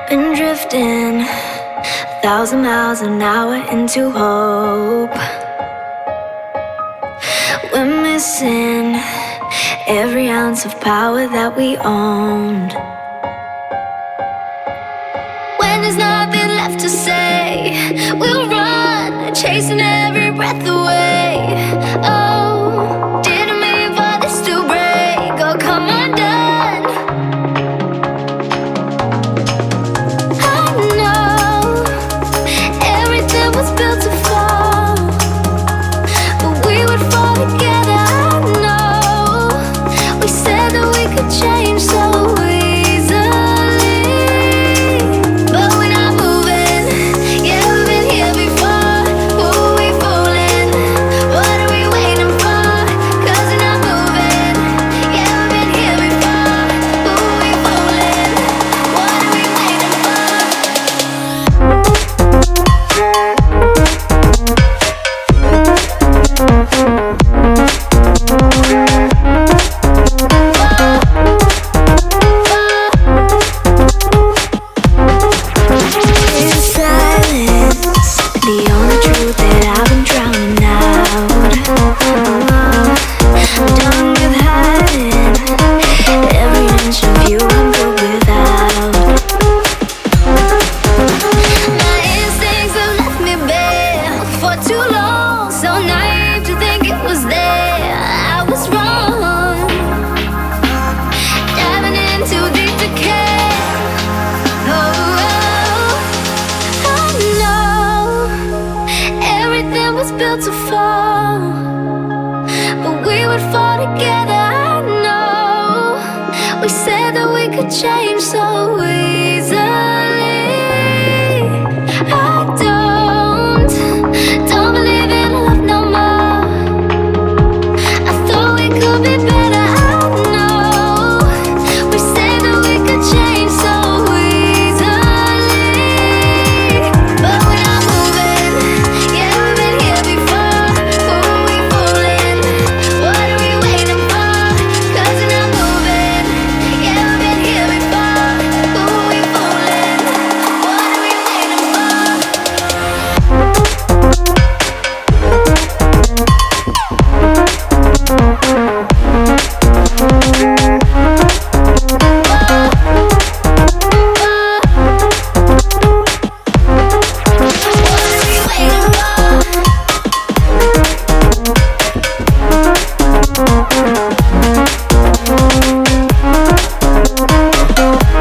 Been drifting 1,000 miles an hour into hope. We're missing every ounce of power that we owned. When there's nothing left to say, we'll run, chasing every breath away. Oh, didn't mean for this to break or come undone. I know everything was built to fall, but we would fall together. I know we said that we could change so easily, but we're not moving. Yeah, we've been here before. Who are we fooling? What are we waiting for? 'Cause we're not moving. Yeah, we've been here before. Who are we fooling? What are we waiting for? Is silence the only truth that I've been drowning out? I'm done with hiding every inch of you I'm good without. My instincts have left me bare for too long, so naive to think it was there. I was wrong, diving in too deep to care. Oh, I know everything was built to fall, but we would fall together. I know we said that we could change so easily. I don't believe in love no more. I thought we could be better. I know we said that we could change so easily, but we're not moving. Yeah, we've been here before. Who are we fooling? What are we waiting for? 'Cause we're not moving. Yeah, we've been here before. Who are we fooling? What are we waiting for?